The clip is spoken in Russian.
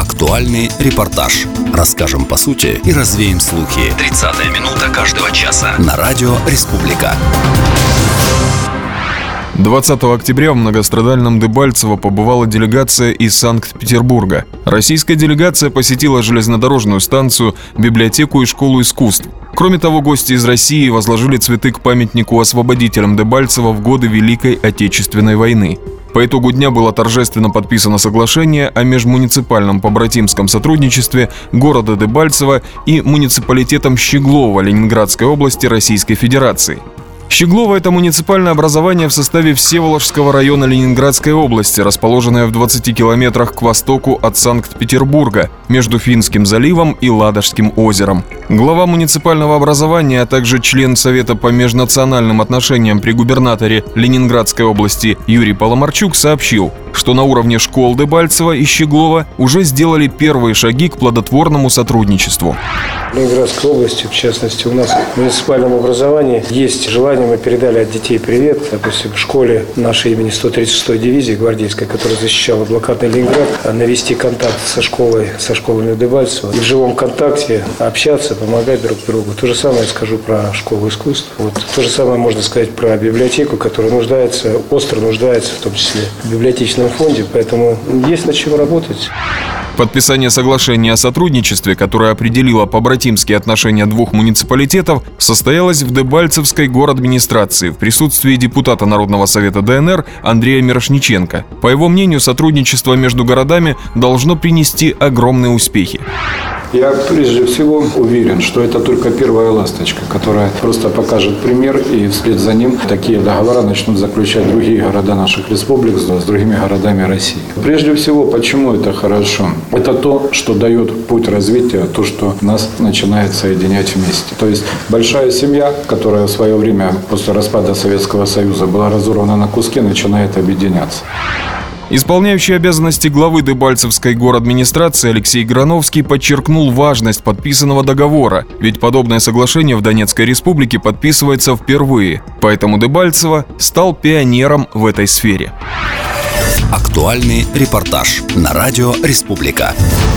Актуальный репортаж. Расскажем по сути и развеем слухи. 30-я минута каждого часа. На радио «Республика». 20 октября в многострадальном Дебальцево побывала делегация из Санкт-Петербурга. Российская делегация посетила железнодорожную станцию, библиотеку и школу искусств. Кроме того, гости из России возложили цветы к памятнику освободителям Дебальцева в годы Великой Отечественной войны. По итогу дня было торжественно подписано соглашение о межмуниципальном побратимском сотрудничестве города Дебальцево и муниципалитетом Щеглово Ленинградской области Российской Федерации. Щеглово – это муниципальное образование в составе Всеволожского района Ленинградской области, расположенное в 20 километрах к востоку от Санкт-Петербурга, между Финским заливом и Ладожским озером. Глава муниципального образования, а также член Совета по межнациональным отношениям при губернаторе Ленинградской области Юрий Поломарчук сообщил, что на уровне школ Дебальцево и Щеглово уже сделали первые шаги к плодотворному сотрудничеству. В Ленинградской области, в частности, у нас в муниципальном образовании есть желание, мы передали от детей привет, допустим, в школе нашей имени 136-й дивизии гвардейской, которая защищала блокадный Ленинград, навести контакт со школами Дебальцево и в живом контакте общаться, помогать друг другу. То же самое скажу про школу искусств. То же самое можно сказать про библиотеку, которая остро нуждается, в том числе в библиотечном фонде, поэтому есть над чем работать. Подписание соглашения о сотрудничестве, которое определило побратимские отношения двух муниципалитетов, состоялось в Дебальцевской горадминистрации в присутствии депутата Народного совета ДНР Андрея Мирошниченко. По его мнению, сотрудничество между городами должно принести огромные успехи. Я прежде всего уверен, что это только первая ласточка, которая просто покажет пример, и вслед за ним такие договора начнут заключать другие города наших республик с другими городами России. Прежде всего, почему это хорошо? Это то, что дает путь развития, то, что нас начинает соединять вместе. То есть большая семья, которая в свое время после распада Советского Союза была разорвана на куски, начинает объединяться. Исполняющий обязанности главы Дебальцевской горадминистрации Алексей Грановский подчеркнул важность подписанного договора, ведь подобное соглашение в Донецкой республике подписывается впервые, поэтому Дебальцево стал пионером в этой сфере. Актуальный репортаж на радио «Республика».